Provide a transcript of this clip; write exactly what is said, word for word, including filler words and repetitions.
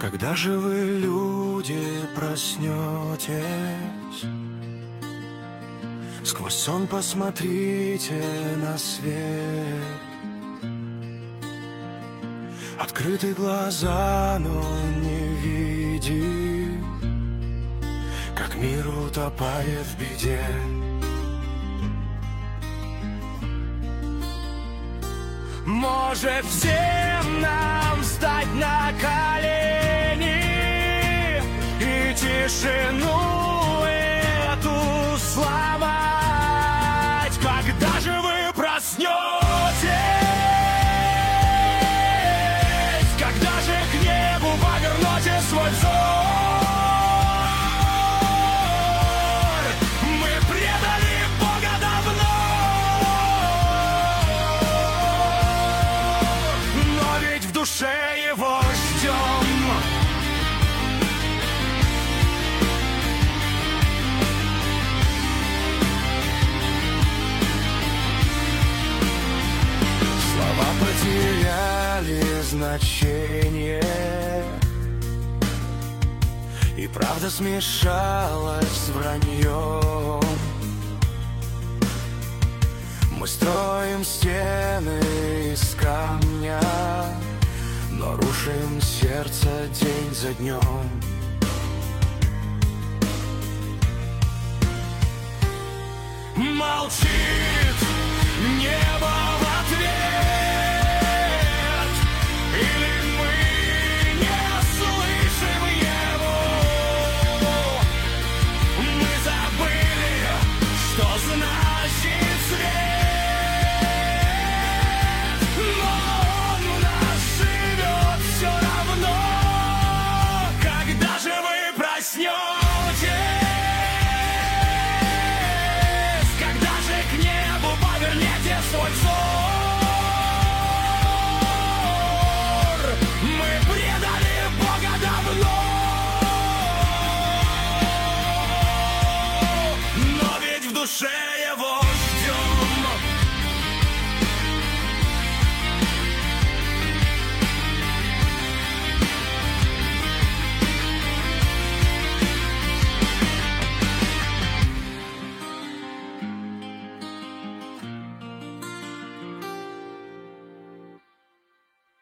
Когда же вы, люди, проснетесь? Сквозь сон посмотрите на свет. Открыты глаза, но не видим, как мир утопает в беде. Может, всем нам встать на колени и тишину эту сломать? Когда же вы проснетесь? Когда же к небу повернете свой взор? Мы предали Бога давно, но ведь в душе его ждем. Слова потеряли значение, и правда смешалась с враньем. Мы строим стены из камня, но рушим сердце день за днем. Молчит небо в ответ, или мы не слышим его? Мы забыли, что знали.